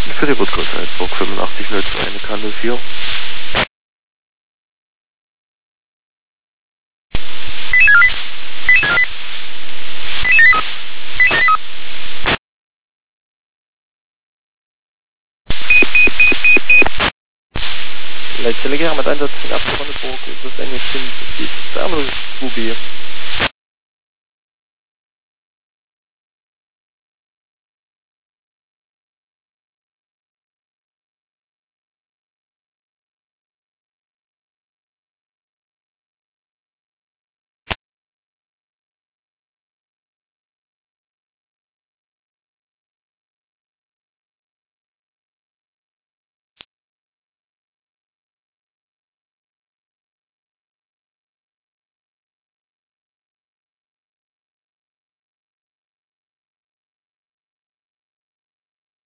Für die Woodcoast Salzburg 8502 eine Kante 4. Leitstelle Gera mit Einsatz in Abgeordnetenburg, ist das NE5, ist die Thermal 2B.